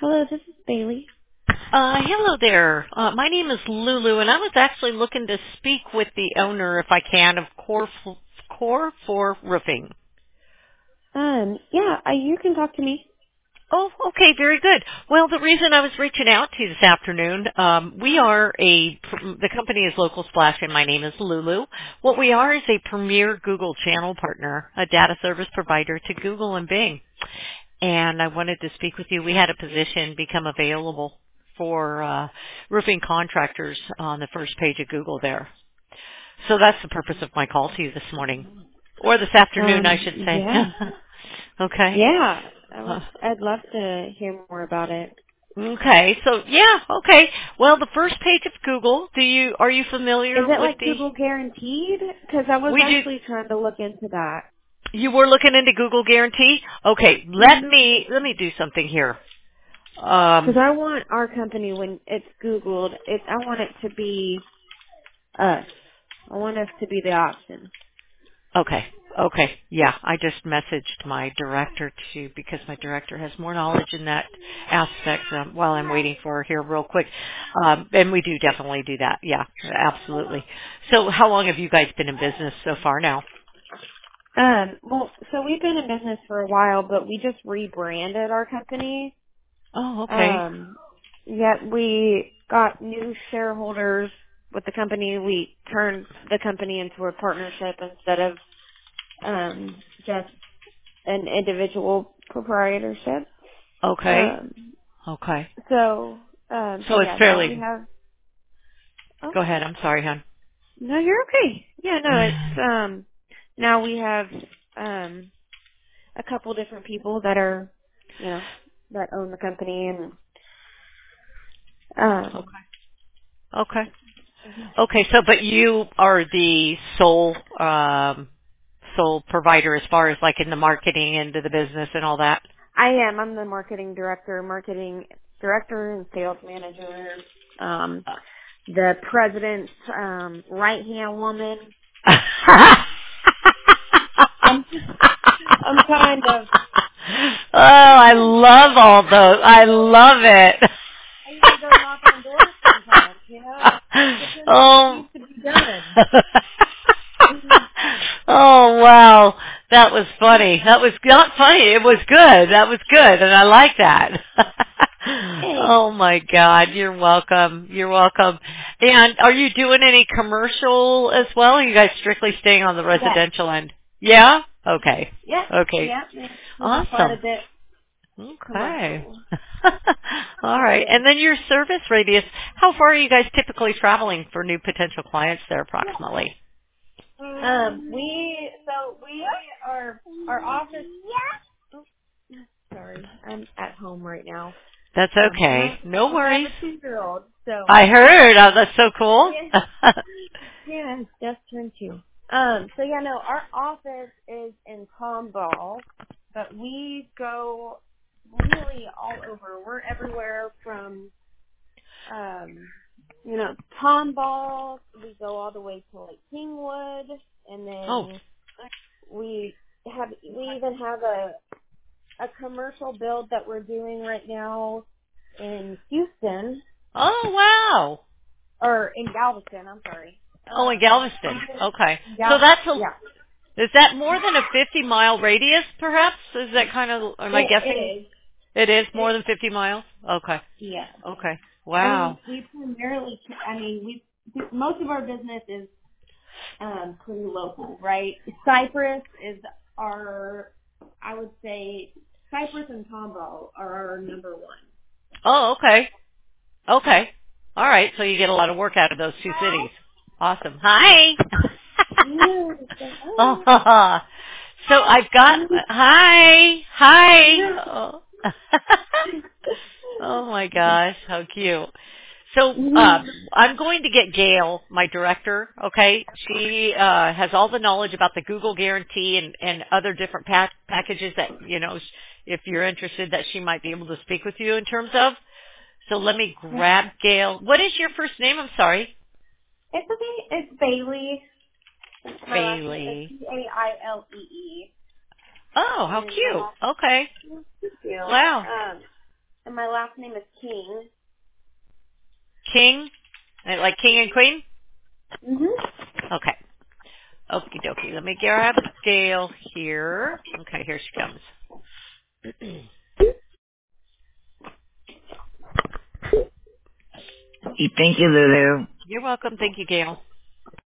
Hello, this is Bailey. Hello there. My name is Lulu, and I was actually looking to speak with the owner, if I can, of Core for Roofing. Yeah, you can talk to me. Oh, okay, very good. Well, the reason I was reaching out to you this afternoon, the company is Local Splash, and my name is Lulu. What we are is a premier Google channel partner, a data service provider to Google and Bing. And I wanted to speak with you. We had a position become available for roofing contractors on the first page of Google there. So that's the purpose of my call to you this morning, or this afternoon, I should say. Yeah. Okay. Yeah, Uh, I'd love to hear more about it. Okay. So yeah. Okay. Well, the first page of Google. Are you Is familiar it with like the? Google Guaranteed? Because I was We do. actually trying to look into that. You were looking into Google Guarantee. Okay. Let Mhm. me do something here. Because I want our company, when it's Googled, I want it to be us. I want us to be the option. Okay. Okay. Yeah, I just messaged my director because my director has more knowledge in that aspect while I'm waiting for her here real quick. And we do definitely do that. Yeah, absolutely. So how long have you guys been in business so far now? Well, so we've been in business for a while, but we just rebranded our company. Oh, okay. Um, yet we got new shareholders with the company. We turned the company into a partnership instead of just an individual proprietorship. Okay. Um, Okay. so So it's yeah, now we fairly, have. Oh go ahead. I'm sorry, hon. no, you're okay. Yeah, no, it's now we have um a couple different people that are, that own the company and um. Okay. Okay. Okay. So, but you are the sole provider as far as like in the marketing end of the business and all that? I am. I'm the marketing director and sales manager. Um, the president's right hand woman. I'm I'm kind of. Oh, I Yeah, love all those. I love it. I even go knock on doors sometimes. Depends on what Oh. needs to be done. Oh wow, that was funny. That was not funny. It was good. That was good, and I like that. Hey. Oh my God, you're welcome. You're welcome. And are you doing any commercial as well? Or are you guys strictly staying on the Yes. residential end? Yeah. Okay. Yep. Okay. Yep. We do quite a Awesome. bit Okay. commercial. All right. And then your service radius. How far are you guys typically traveling for new potential clients there approximately? We our office. Oh, sorry, I'm at home right now. That's And okay. No I have worries. a 2-year-old, so I heard. Oh, that's so cool. yeah, yeah, just turned 2. So yeah, no, our office is in Tomball, but we go really all over. We're everywhere from Tomball. We go all the way to like Kingwood, and Oh. then we even have a commercial build that we're doing right now in Houston Oh, wow. or in Galveston. I'm sorry. Oh, in Galveston. Okay. So Yeah, yeah. is that more than a 50-mile radius perhaps? Is that kind of, am I It guessing is. it is more It than 50 miles? Okay. yeah. Okay. And Wow. we primarily, most of our business is pretty local, right? Cypress is I would say, Cypress and Tomball are our number one. Oh, okay. Okay. All right. So you get a lot of work out of those two cities. Awesome. Hi. Yeah, Oh, so I've got hi, hi. Oh. Oh my gosh, how cute. So I'm going to get Gail, my director. Okay, she has all the knowledge about the Google guarantee and other different packages that if you're interested, that she might be able to speak with you in terms of. So let me grab Gail. What is your first name? I'm sorry. It's okay. It's Bailey. My last name is Bailey. Pailee. Oh, how And my cute. last Okay. name is Thank you. Wow. and my last name is King. King? Like king and queen? Mhm. Okay. Okie dokie. Let me grab Gail here. Okay, here she comes. Thank you, Lulu. You're welcome. Thank you, Gail.